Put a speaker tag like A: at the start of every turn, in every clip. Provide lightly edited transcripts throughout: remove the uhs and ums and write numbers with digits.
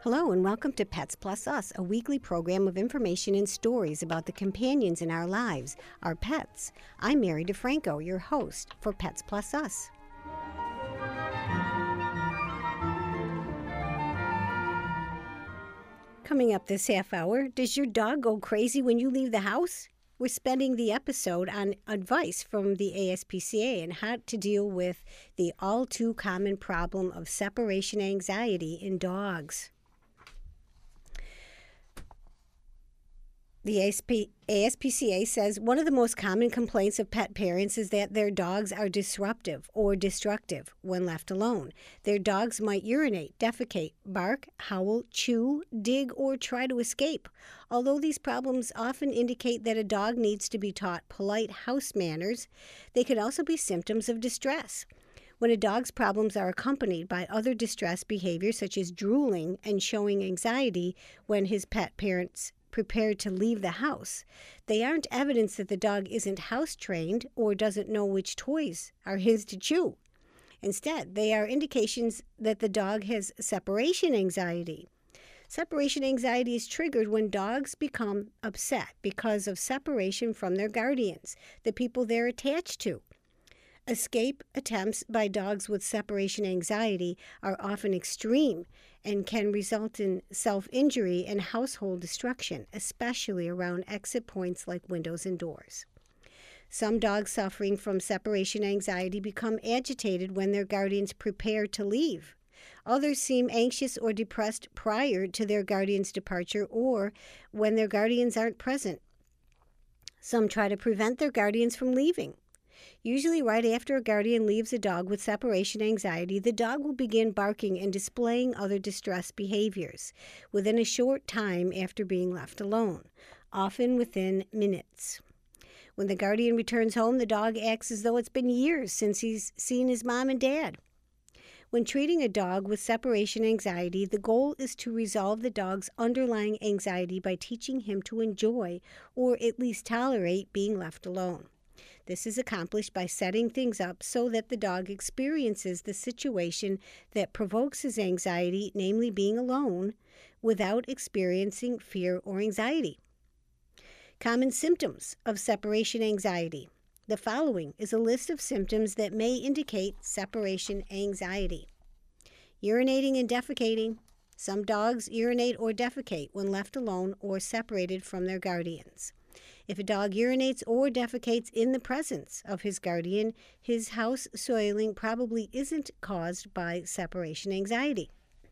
A: Hello and welcome to Pets Plus Us, a weekly program of information and stories about the companions in our lives, our pets. I'm Mary DeFranco, your host for Pets Plus Us. Coming up this half hour, does your dog go crazy when you leave the house? We're spending the episode on advice from the ASPCA and how to deal with the all too common problem of separation anxiety in dogs. The ASPCA says one of the most common complaints of pet parents is that their dogs are disruptive or destructive when left alone. Their dogs might urinate, defecate, bark, howl, chew, dig, or try to escape. Although these problems often indicate that a dog needs to be taught polite house manners, they can also be symptoms of distress. When a dog's problems are accompanied by other distress behaviors such as drooling and showing anxiety when his pet parents prepared to leave the house, they aren't evidence that the dog isn't house-trained or doesn't know which toys are his to chew. Instead, they are indications that the dog has separation anxiety. Separation anxiety is triggered when dogs become upset because of separation from their guardians, the people they're attached to. Escape attempts by dogs with separation anxiety are often extreme and can result in self-injury and household destruction, especially around exit points like windows and doors. Some dogs suffering from separation anxiety become agitated when their guardians prepare to leave. Others seem anxious or depressed prior to their guardian's departure or when their guardians aren't present. Some try to prevent their guardians from leaving. Usually right after a guardian leaves a dog with separation anxiety, the dog will begin barking and displaying other distress behaviors within a short time after being left alone, often within minutes. When the guardian returns home, the dog acts as though it's been years since he's seen his mom and dad. When treating a dog with separation anxiety, the goal is to resolve the dog's underlying anxiety by teaching him to enjoy or at least tolerate being left alone. This is accomplished by setting things up so that the dog experiences the situation that provokes his anxiety, namely being alone, without experiencing fear or anxiety. Common symptoms of separation anxiety. The following is a list of symptoms that may indicate separation anxiety. Urinating and defecating. Some dogs urinate or defecate when left alone or separated from their guardians. If a dog urinates or defecates in the presence of his guardian, his house soiling probably isn't caused by separation anxiety.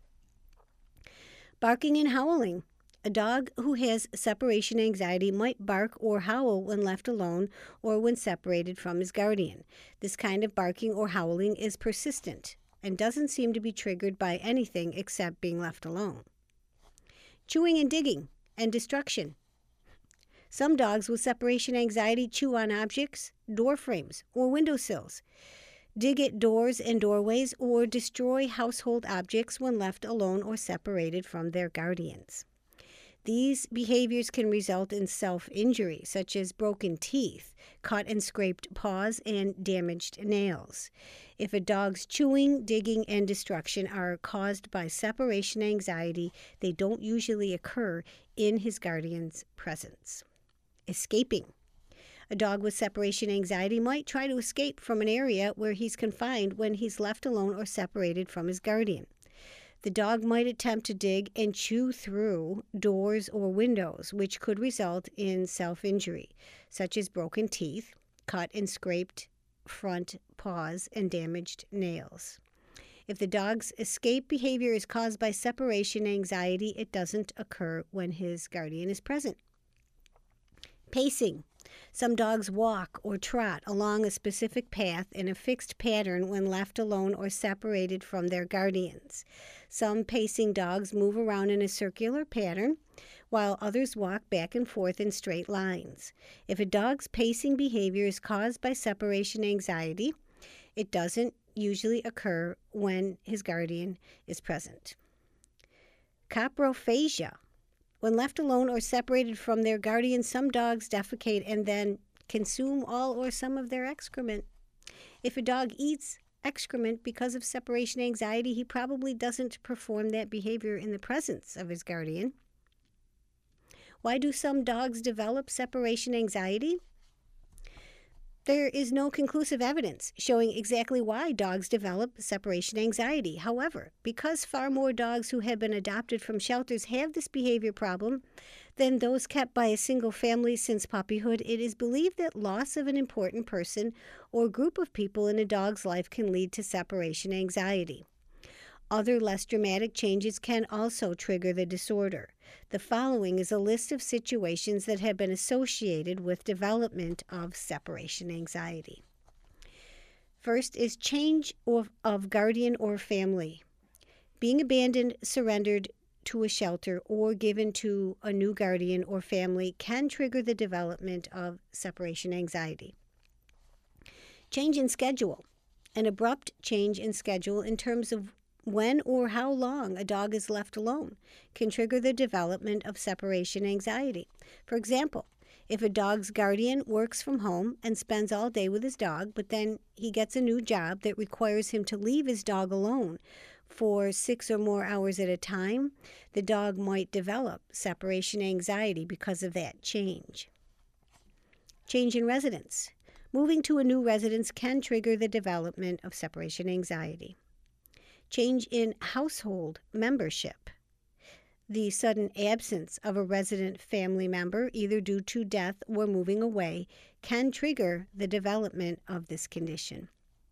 A: Barking and howling. A dog who has separation anxiety might bark or howl when left alone or when separated from his guardian. This kind of barking or howling is persistent and doesn't seem to be triggered by anything except being left alone. Chewing and digging and destruction. Some dogs with separation anxiety chew on objects, door frames, or windowsills, dig at doors and doorways, or destroy household objects when left alone or separated from their guardians. These behaviors can result in self-injury, such as broken teeth, cut and scraped paws, and damaged nails. If a dog's chewing, digging, and destruction are caused by separation anxiety, they don't usually occur in his guardian's presence. Escaping. A dog with separation anxiety might try to escape from an area where he's confined when he's left alone or separated from his guardian. The dog might attempt to dig and chew through doors or windows, which could result in self-injury, such as broken teeth, cut and scraped front paws, and damaged nails. If the dog's escape behavior is caused by separation anxiety, it doesn't occur when his guardian is present. Pacing. Some dogs walk or trot along a specific path in a fixed pattern when left alone or separated from their guardians. Some pacing dogs move around in a circular pattern, while others walk back and forth in straight lines. If a dog's pacing behavior is caused by separation anxiety, it doesn't usually occur when his guardian is present. Coprophagia. When left alone or separated from their guardian, some dogs defecate and then consume all or some of their excrement. If a dog eats excrement because of separation anxiety, he probably doesn't perform that behavior in the presence of his guardian. Why do some dogs develop separation anxiety? There is no conclusive evidence showing exactly why dogs develop separation anxiety. However, because far more dogs who have been adopted from shelters have this behavior problem than those kept by a single family since puppyhood, it is believed that loss of an important person or group of people in a dog's life can lead to separation anxiety. Other less dramatic changes can also trigger the disorder. The following is a list of situations that have been associated with development of separation anxiety. First is change of guardian or family. Being abandoned, surrendered to a shelter, or given to a new guardian or family can trigger the development of separation anxiety. Change in schedule. An abrupt change in schedule in terms of when or how long a dog is left alone can trigger the development of separation anxiety. For example, if a dog's guardian works from home and spends all day with his dog, but then he gets a new job that requires him to leave his dog alone for 6 or more hours at a time, the dog might develop separation anxiety because of that change. Change in residence. Moving to a new residence can trigger the development of separation anxiety. Change in household membership. The sudden absence of a resident family member, either due to death or moving away, can trigger the development of this condition.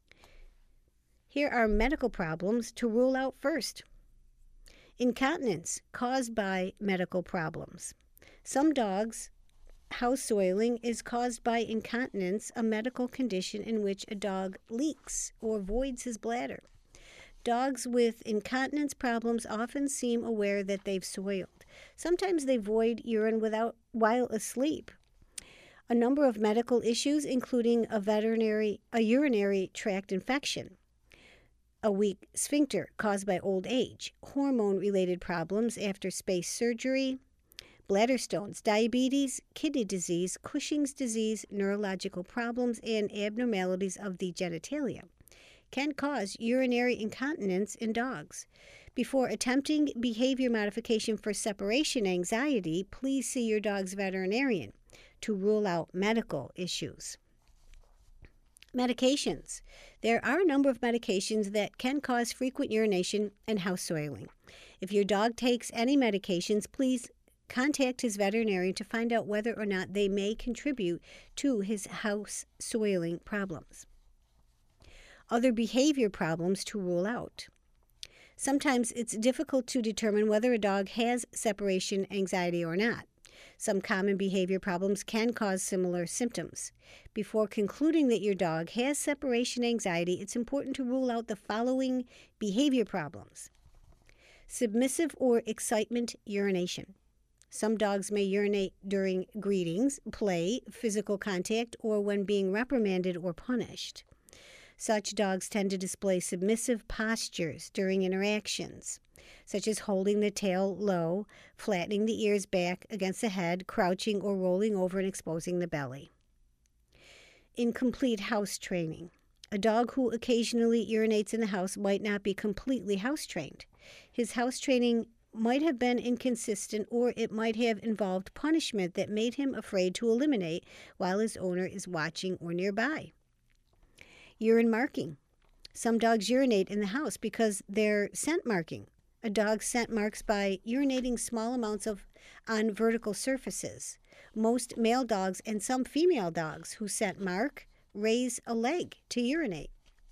A: Here are medical problems to rule out first. Incontinence caused by medical problems. Some dogs, house soiling is caused by incontinence, a medical condition in which a dog leaks or voids his bladder. Dogs with incontinence problems often seem aware that they've soiled. Sometimes they void urine while asleep. A number of medical issues, including a urinary tract infection, a weak sphincter caused by old age, hormone-related problems after space surgery, bladder stones, diabetes, kidney disease, Cushing's disease, neurological problems, and abnormalities of the genitalia can cause urinary incontinence in dogs. Before attempting behavior modification for separation anxiety, please see your dog's veterinarian to rule out medical issues. Medications. There are a number of medications that can cause frequent urination and house soiling. If your dog takes any medications, please contact his veterinarian to find out whether or not they may contribute to his house soiling problems. Other behavior problems to rule out. Sometimes it's difficult to determine whether a dog has separation anxiety or not. Some common behavior problems can cause similar symptoms. Before concluding that your dog has separation anxiety, it's important to rule out the following behavior problems. Submissive or excitement urination. Some dogs may urinate during greetings, play, physical contact, or when being reprimanded or punished. Such dogs tend to display submissive postures during interactions, such as holding the tail low, flattening the ears back against the head, crouching or rolling over and exposing the belly. Incomplete house training. A dog who occasionally urinates in the house might not be completely house trained. His house training might have been inconsistent, or it might have involved punishment that made him afraid to eliminate while his owner is watching or nearby. Urine marking. Some dogs urinate in the house because they're scent marking. A dog's scent marks by urinating small amounts on vertical surfaces. Most male dogs and some female dogs who scent mark raise a leg to urinate.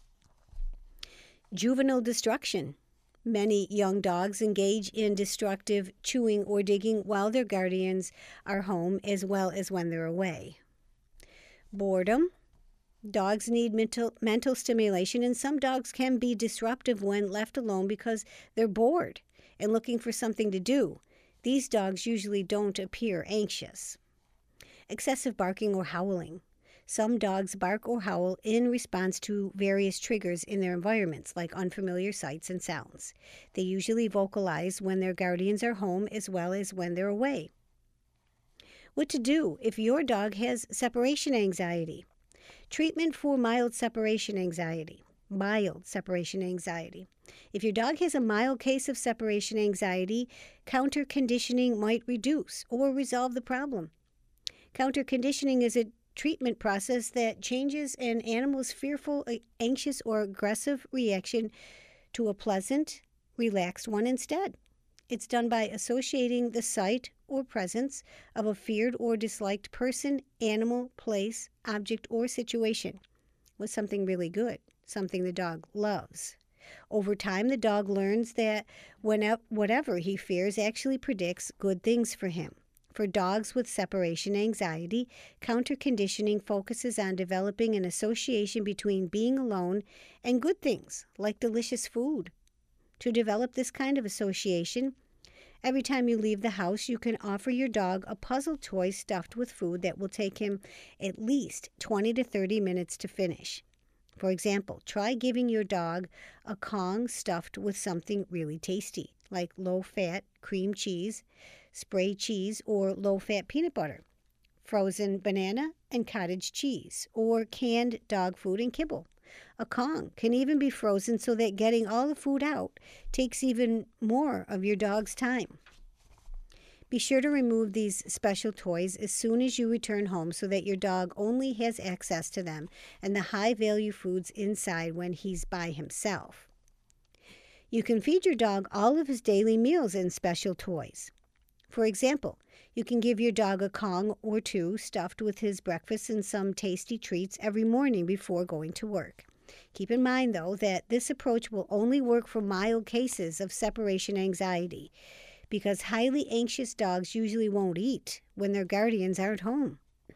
A: Juvenile destruction. Many young dogs engage in destructive chewing or digging while their guardians are home, as well as when they're away. Boredom. Dogs need mental stimulation, and some dogs can be disruptive when left alone because they're bored and looking for something to do. These dogs usually don't appear anxious. Excessive barking or howling. Some dogs bark or howl in response to various triggers in their environments, like unfamiliar sights and sounds. They usually vocalize when their guardians are home as well as when they're away. What to do if your dog has separation anxiety? Treatment for mild separation anxiety. mild separation anxiety. If your dog has a mild case of separation anxiety, counter conditioning might reduce or resolve the problem. Counter conditioning is a treatment process that changes an animal's fearful, anxious, or aggressive reaction to a pleasant, relaxed one instead. It's done by associating the sight or presence of a feared or disliked person, animal, place, object, or situation with something really good, something the dog loves. Over time, the dog learns that whatever he fears actually predicts good things for him. For dogs with separation anxiety, counter conditioning focuses on developing an association between being alone and good things like delicious food. To develop this kind of association, every time you leave the house, you can offer your dog a puzzle toy stuffed with food that will take him at least 20 to 30 minutes to finish. For example, try giving your dog a Kong stuffed with something really tasty, like low-fat cream cheese, spray cheese, or low-fat peanut butter, frozen banana and cottage cheese, or canned dog food and kibble. A Kong can even be frozen so that getting all the food out takes even more of your dog's time. Be sure to remove these special toys as soon as you return home so that your dog only has access to them and the high-value foods inside when he's by himself. You can feed your dog all of his daily meals in special toys. For example, you can give your dog a Kong or two stuffed with his breakfast and some tasty treats every morning before going to work. Keep in mind, though, that this approach will only work for mild cases of separation anxiety, because highly anxious dogs usually won't eat when their guardians aren't home.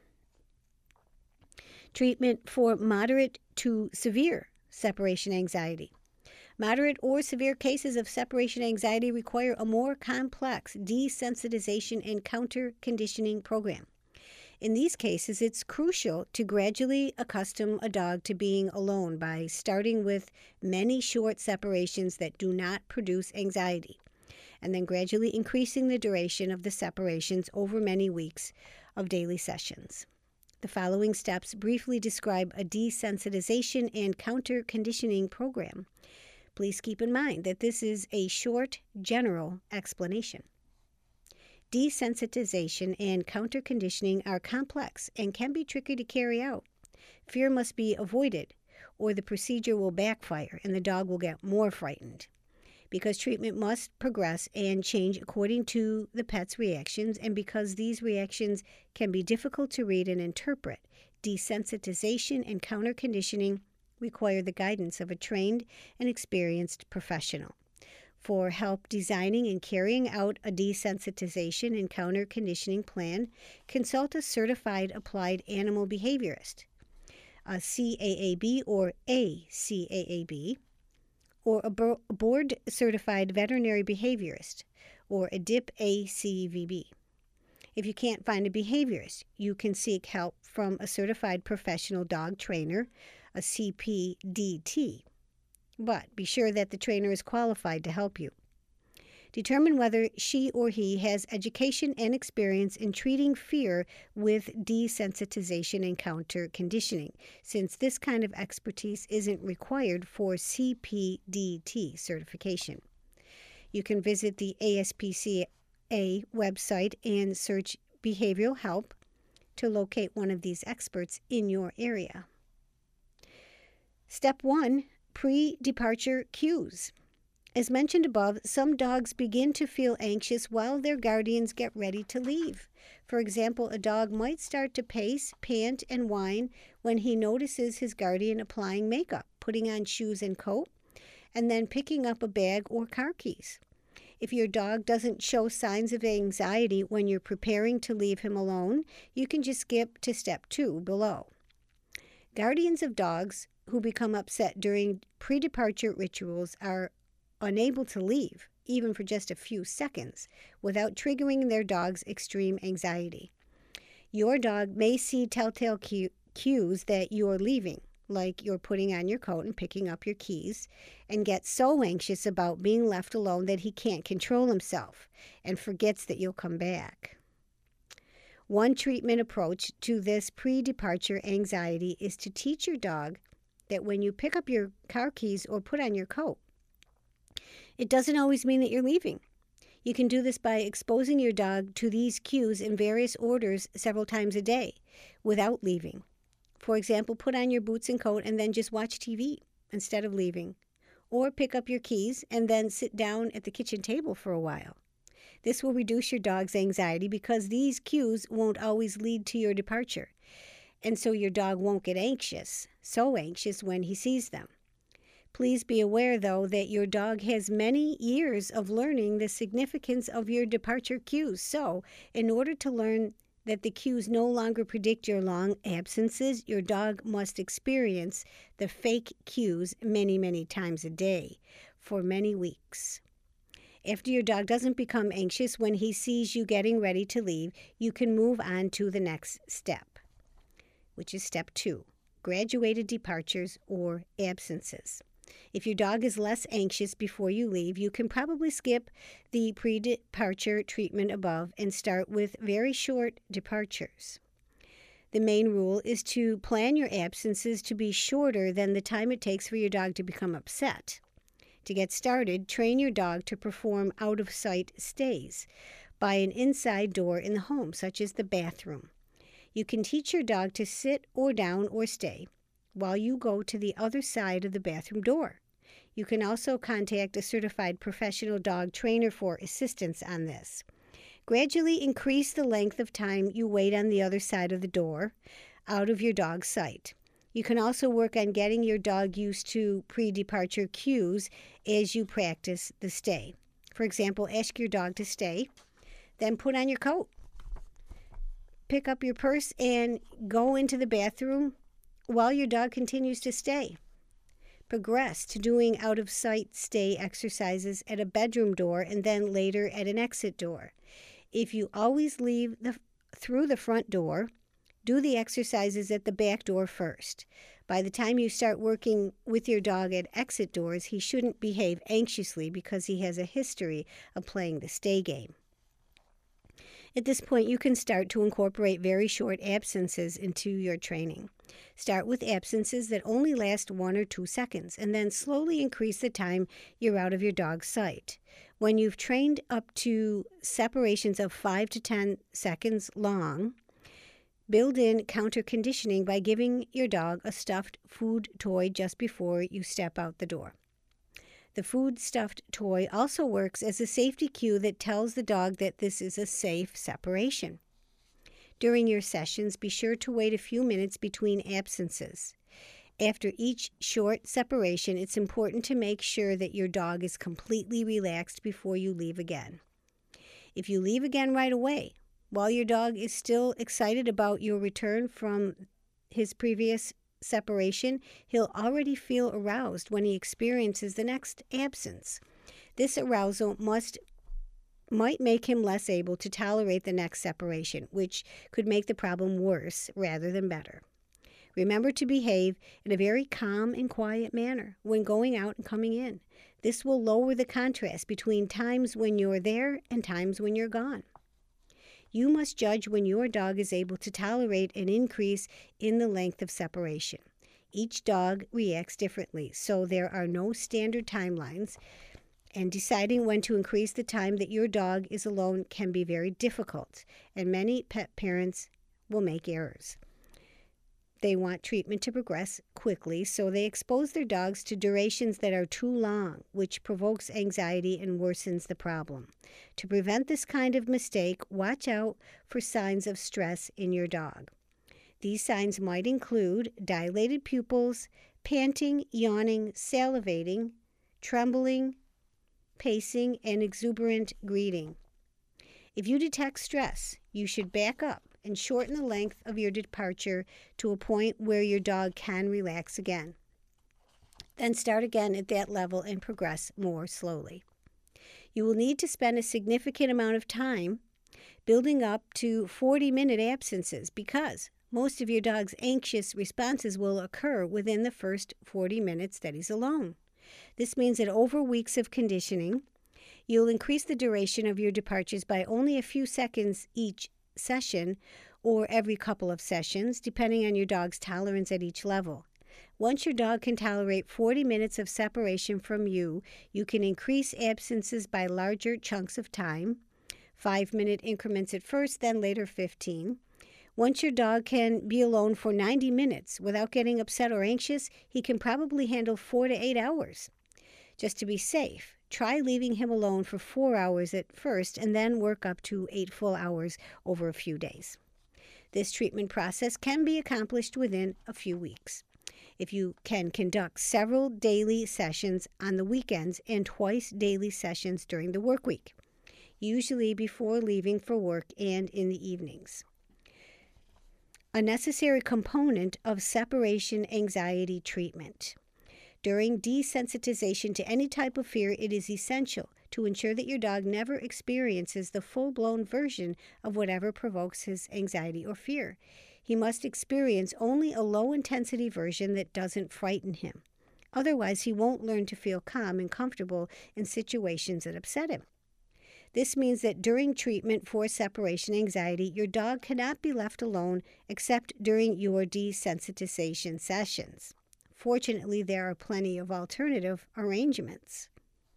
A: Treatment for moderate to severe separation anxiety. Moderate or severe cases of separation anxiety require a more complex desensitization and counter-conditioning program. In these cases, it's crucial to gradually accustom a dog to being alone by starting with many short separations that do not produce anxiety, and then gradually increasing the duration of the separations over many weeks of daily sessions. The following steps briefly describe a desensitization and counter-conditioning program. Please keep in mind that this is a short, general explanation. Desensitization and counter-conditioning are complex and can be tricky to carry out. Fear must be avoided, or the procedure will backfire and the dog will get more frightened. Because treatment must progress and change according to the pet's reactions, and because these reactions can be difficult to read and interpret, desensitization and counter-conditioning require the guidance of a trained and experienced professional. For help designing and carrying out a desensitization and counter-conditioning plan, consult a certified applied animal behaviorist, a CAAB or ACAAB, or a board-certified veterinary behaviorist, or a DIP-ACVB. If you can't find a behaviorist, you can seek help from a certified professional dog trainer, a CPDT. But be sure that the trainer is qualified to help you. Determine whether she or he has education and experience in treating fear with desensitization and counter-conditioning, since this kind of expertise isn't required for CPDT certification. You can visit the ASPCA website and search behavioral help to locate one of these experts in your area. Step 1. Pre-departure cues. As mentioned above, some dogs begin to feel anxious while their guardians get ready to leave. For example, a dog might start to pace, pant, and whine when he notices his guardian applying makeup, putting on shoes and coat, and then picking up a bag or car keys. If your dog doesn't show signs of anxiety when you're preparing to leave him alone, you can just skip to step 2 below. Guardians of dogs who become upset during pre-departure rituals are unable to leave, even for just a few seconds, without triggering their dog's extreme anxiety. Your dog may see telltale cues that you're leaving, like you're putting on your coat and picking up your keys, and get so anxious about being left alone that he can't control himself and forgets that you'll come back. One treatment approach to this pre-departure anxiety is to teach your dog that when you pick up your car keys or put on your coat, it doesn't always mean that you're leaving. You can do this by exposing your dog to these cues in various orders several times a day without leaving. For example, put on your boots and coat and then just watch TV instead of leaving. Or pick up your keys and then sit down at the kitchen table for a while. This will reduce your dog's anxiety because these cues won't always lead to your departure. And so your dog won't get so anxious when he sees them. Please be aware, though, that your dog has many years of learning the significance of your departure cues. So, in order to learn that the cues no longer predict your long absences, your dog must experience the fake cues many, many times a day for many weeks. After your dog doesn't become anxious when he sees you getting ready to leave, you can move on to the next step, which is step 2, graduated departures or absences. If your dog is less anxious before you leave, you can probably skip the pre-departure treatment above and start with very short departures. The main rule is to plan your absences to be shorter than the time it takes for your dog to become upset. To get started, train your dog to perform out-of-sight stays by an inside door in the home, such as the bathroom. You can teach your dog to sit or down or stay while you go to the other side of the bathroom door. You can also contact a certified professional dog trainer for assistance on this. Gradually increase the length of time you wait on the other side of the door, out of your dog's sight. You can also work on getting your dog used to pre-departure cues as you practice the stay. For example, ask your dog to stay, then put on your coat. Pick up your purse and go into the bathroom while your dog continues to stay. Progress to doing out-of-sight stay exercises at a bedroom door and then later at an exit door. If you always leave through the front door, do the exercises at the back door first. By the time you start working with your dog at exit doors, he shouldn't behave anxiously because he has a history of playing the stay game. At this point, you can start to incorporate very short absences into your training. Start with absences that only last 1 or 2 seconds, and then slowly increase the time you're out of your dog's sight. When you've trained up to separations of 5 to 10 seconds long, build in counter-conditioning by giving your dog a stuffed food toy just before you step out the door. The food stuffed toy also works as a safety cue that tells the dog that this is a safe separation. During your sessions, be sure to wait a few minutes between absences. After each short separation, it's important to make sure that your dog is completely relaxed before you leave again. If you leave again right away, while your dog is still excited about your return from his previous separation, he'll already feel aroused when he experiences the next absence. This arousal might make him less able to tolerate the next separation, which could make the problem worse rather than better. Remember to behave in a very calm and quiet manner when going out and coming in. This will lower the contrast between times when you're there and times when you're gone. You must judge when your dog is able to tolerate an increase in the length of separation. Each dog reacts differently, so there are no standard timelines, and deciding when to increase the time that your dog is alone can be very difficult, and many pet parents will make errors. They want treatment to progress quickly, so they expose their dogs to durations that are too long, which provokes anxiety and worsens the problem. To prevent this kind of mistake, watch out for signs of stress in your dog. These signs might include dilated pupils, panting, yawning, salivating, trembling, pacing, and exuberant greeting. If you detect stress, you should back up and shorten the length of your departure to a point where your dog can relax again. Then start again at that level and progress more slowly. You will need to spend a significant amount of time building up to 40-minute absences because most of your dog's anxious responses will occur within the first 40 minutes that he's alone. This means that over weeks of conditioning, you'll increase the duration of your departures by only a few seconds each session or every couple of sessions, depending on your dog's tolerance at each level. Once your dog can tolerate 40 minutes of separation from you, you can increase absences by larger chunks of time, 5-minute increments at first, then later 15. Once your dog can be alone for 90 minutes without getting upset or anxious, he can probably handle 4 to 8 hours. Just to be safe, try leaving him alone for 4 hours at first and then work up to 8 full hours over a few days. This treatment process can be accomplished within a few weeks. If you can conduct several daily sessions on the weekends and twice daily sessions during the work week, usually before leaving for work and in the evenings. A necessary component of separation anxiety treatment. During desensitization to any type of fear, it is essential to ensure that your dog never experiences the full-blown version of whatever provokes his anxiety or fear. He must experience only a low-intensity version that doesn't frighten him. Otherwise, he won't learn to feel calm and comfortable in situations that upset him. This means that during treatment for separation anxiety, your dog cannot be left alone except during your desensitization sessions. Fortunately, there are plenty of alternative arrangements.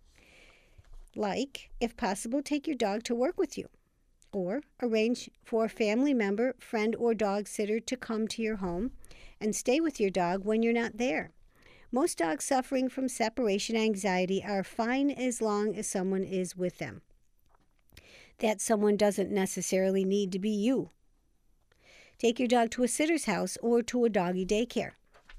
A: Like, if possible, take your dog to work with you, or arrange for a family member, friend, or dog sitter to come to your home and stay with your dog when you're not there. Most dogs suffering from separation anxiety are fine as long as someone is with them. That someone doesn't necessarily need to be you. Take your dog to a sitter's house or to a doggy daycare.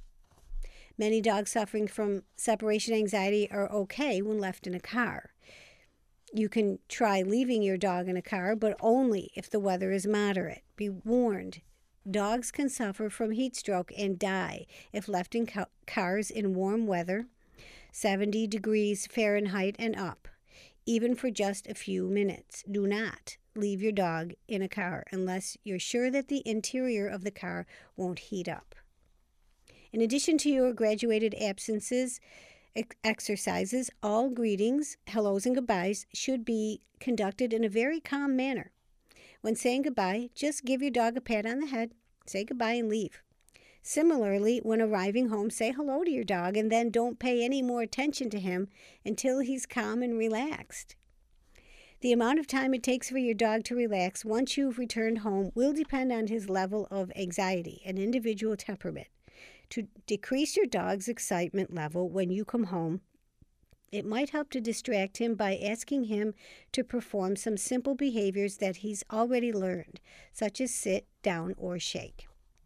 A: Many dogs suffering from separation anxiety are okay when left in a car. You can try leaving your dog in a car, but only if the weather is moderate. Be warned, dogs can suffer from heat stroke and die if left in cars in warm weather, 70 degrees Fahrenheit and up, even for just a few minutes. Do not leave your dog in a car unless you're sure that the interior of the car won't heat up. In addition to your graduated absences exercises, all greetings, hellos, and goodbyes should be conducted in a very calm manner. When saying goodbye, just give your dog a pat on the head, say goodbye, and leave. Similarly, when arriving home, say hello to your dog and then don't pay any more attention to him until he's calm and relaxed. The amount of time it takes for your dog to relax once you've returned home will depend on his level of anxiety and individual temperament. To decrease your dog's excitement level when you come home, it might help to distract him by asking him to perform some simple behaviors that he's already learned, such as sit, down, or shake.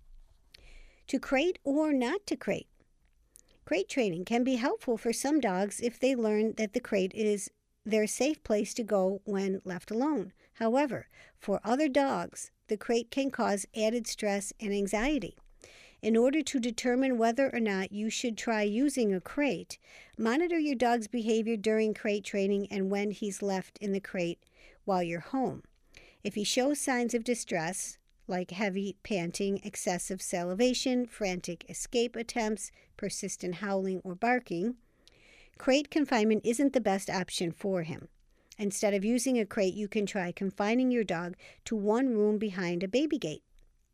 A: To crate or not to crate. Crate training can be helpful for some dogs if they learn that the crate is their safe place to go when left alone. However, for other dogs, the crate can cause added stress and anxiety. In order to determine whether or not you should try using a crate, monitor your dog's behavior during crate training and when he's left in the crate while you're home. If he shows signs of distress, like heavy panting, excessive salivation, frantic escape attempts, persistent howling or barking, crate confinement isn't the best option for him. Instead of using a crate, you can try confining your dog to one room behind a baby gate.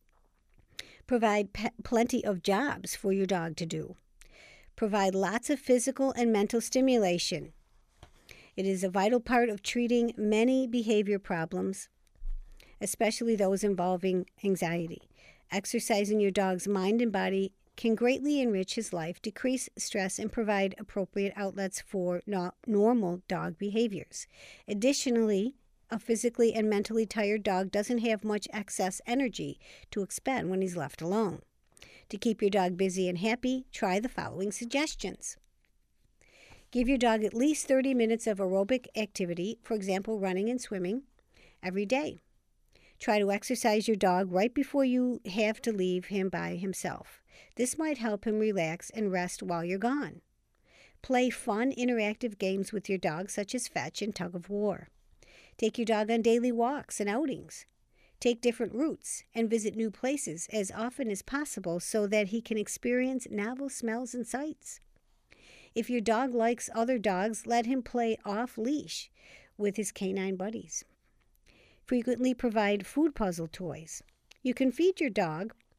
A: Provide plenty of jobs for your dog to do. Provide lots of physical and mental stimulation. It is a vital part of treating many behavior problems, especially those involving anxiety. Exercising your dog's mind and body can greatly enrich his life, decrease stress, and provide appropriate outlets for normal dog behaviors. Additionally, a physically and mentally tired dog doesn't have much excess energy to expend when he's left alone. To keep your dog busy and happy, try the following suggestions. Give your dog at least 30 minutes of aerobic activity, for example, running and swimming, every day. Try to exercise your dog right before you have to leave him by himself. This might help him relax and rest while you're gone. Play fun, interactive games with your dog, such as fetch and tug of war. Take your dog on daily walks and outings. Take different routes and visit new places as often as possible so that he can experience novel smells and sights. If your dog likes other dogs, let him play off-leash with his canine buddies. Frequently provide food puzzle toys. You can feed your dog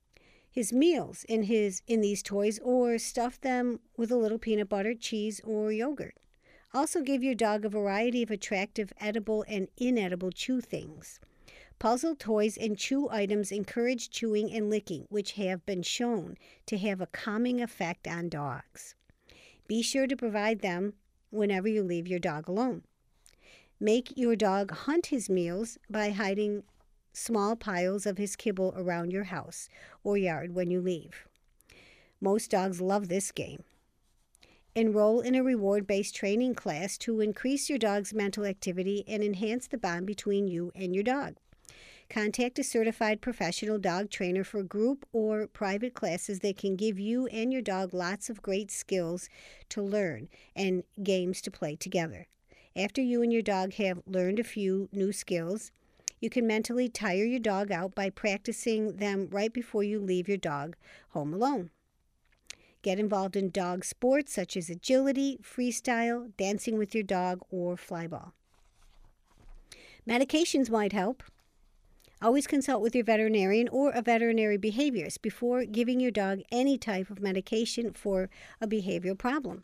A: his meals in these toys, or stuff them with a little peanut butter, cheese, or yogurt. Also give your dog a variety of attractive edible and inedible chew things. Puzzle toys and chew items encourage chewing and licking, which have been shown to have a calming effect on dogs. Be sure to provide them whenever you leave your dog alone. Make your dog hunt his meals by hiding small piles of his kibble around your house or yard when you leave. Most dogs love this game. Enroll in a reward-based training class to increase your dog's mental activity and enhance the bond between you and your dog. Contact a certified professional dog trainer for group or private classes that can give you and your dog lots of great skills to learn and games to play together. After you and your dog have learned a few new skills, you can mentally tire your dog out by practicing them right before you leave your dog home alone. Get involved in dog sports such as agility, freestyle, dancing with your dog, or flyball. Medications might help. Always consult with your veterinarian or a veterinary behaviorist before giving your dog any type of medication for a behavioral problem.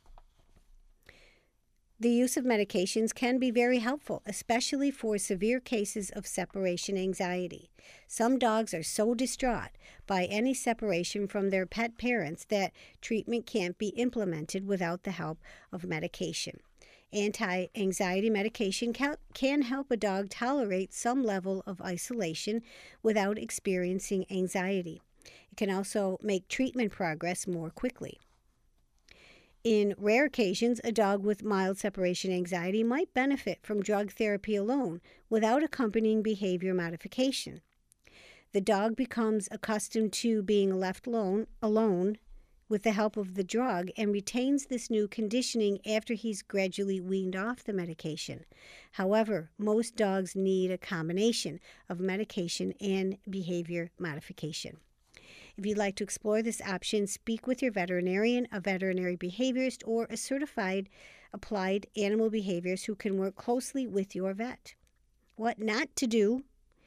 A: The use of medications can be very helpful, especially for severe cases of separation anxiety. Some dogs are so distraught by any separation from their pet parents that treatment can't be implemented without the help of medication. Anti-anxiety medication can help a dog tolerate some level of isolation without experiencing anxiety. It can also make treatment progress more quickly. In rare occasions, a dog with mild separation anxiety might benefit from drug therapy alone without accompanying behavior modification. The dog becomes accustomed to being left alone with the help of the drug and retains this new conditioning after he's gradually weaned off the medication. However, most dogs need a combination of medication and behavior modification. If you'd like to explore this option, speak with your veterinarian, a veterinary behaviorist, or a certified applied animal behaviorist who can work closely with your vet. What not to do.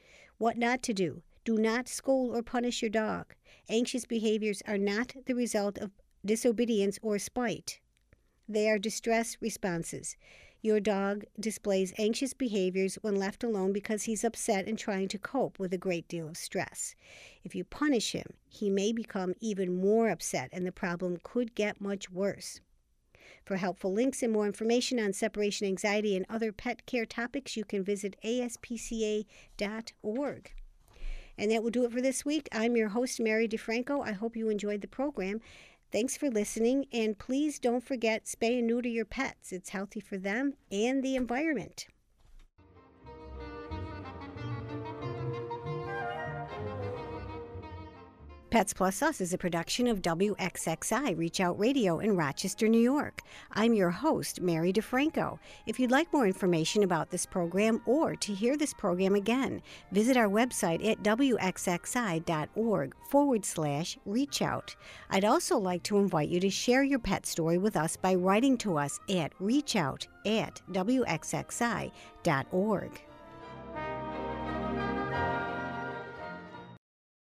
A: Do not scold or punish your dog. Anxious behaviors are not the result of disobedience or spite. They are distress responses. Your dog displays anxious behaviors when left alone because he's upset and trying to cope with a great deal of stress. If you punish him, he may become even more upset and the problem could get much worse. For helpful links and more information on separation anxiety and other pet care topics, you can visit aspca.org. And that will do it for this week. I'm your host, Mary DeFranco. I hope you enjoyed the program. Thanks for listening, and please don't forget, spay and neuter your pets. It's healthy for them and the environment. Pets Plus Us is a production of WXXI Reach Out Radio in Rochester, New York. I'm your host, Mary DeFranco. If you'd like more information about this program or to hear this program again, visit our website at wxxi.org/reachout. I'd also like to invite you to share your pet story with us by writing to us at reachout@wxxi.org.